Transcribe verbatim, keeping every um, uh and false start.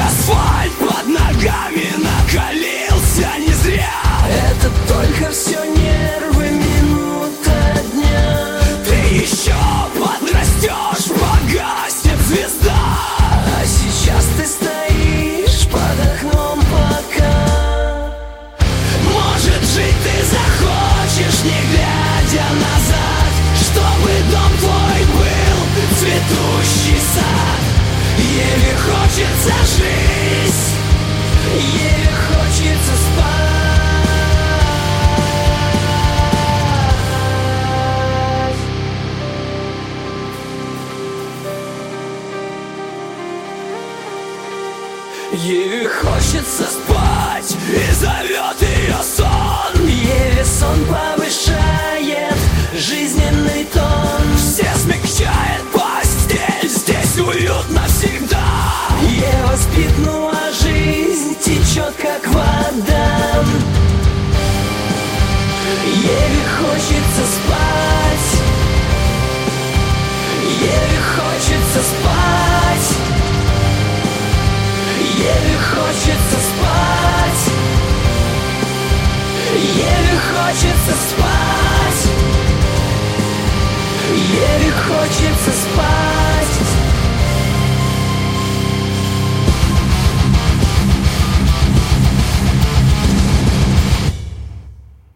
Асфальт под ногами накалился не зря. Это только все нервы, минута дня. Ты еще подрастешь, погаснет звезда. А сейчас ты стоишь под окном пока. Может жить ты захочешь, не глядя назад, чтобы дом твой был цветущий сад. Еле хочется жить, еле хочется спать. еле хочется спать, и зовет ее